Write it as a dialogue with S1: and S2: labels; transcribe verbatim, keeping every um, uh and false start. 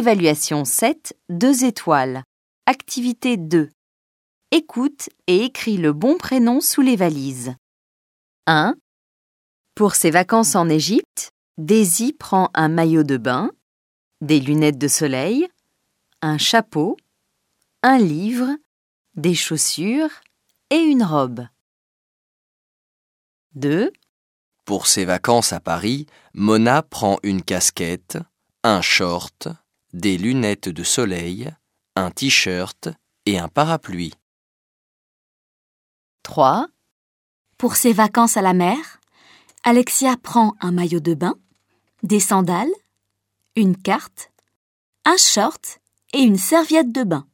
S1: Évaluation sept, deux étoiles. Activité deux. Écoute et écris le bon prénom sous les valises. un. Pour ses vacances en Égypte, Daisy prend un maillot de bain, des lunettes de soleil, un chapeau, un livre, des chaussures et une robe. deux.
S2: Pour ses vacances à Paris, Mona prend une casquette, un short, des lunettes de soleil, un t-shirt et un parapluie.
S1: trois.
S3: Pour ses vacances à la mer, Alexia prend un maillot de bain, des sandales, une carte, un short et une serviette de bain.